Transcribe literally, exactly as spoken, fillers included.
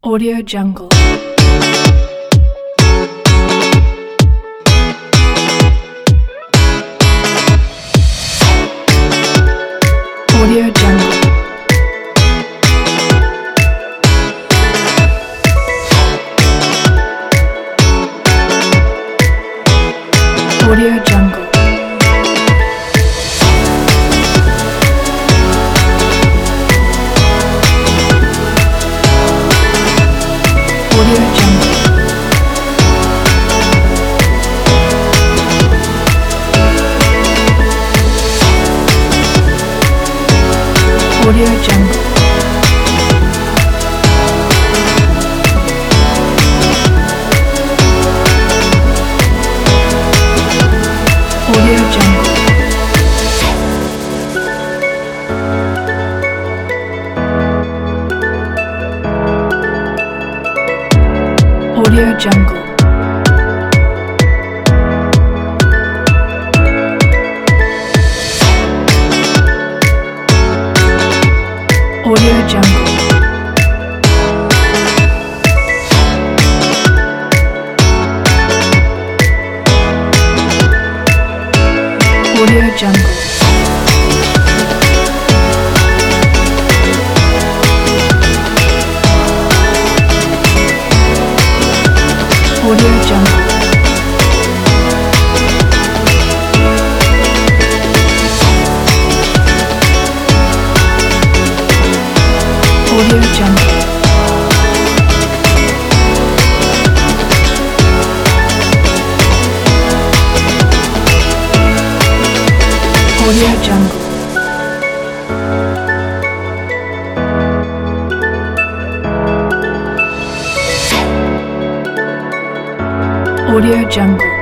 Audio Jungle. Audio Jungle. Audio Jungle. Audio Jungle. Audio Jungle. Audio Jungle. Audio Jungle. Audio Jungle. Audio Jungle. Audio Jungle. Audio Jungle. Audio Jungle. Audio Jungle.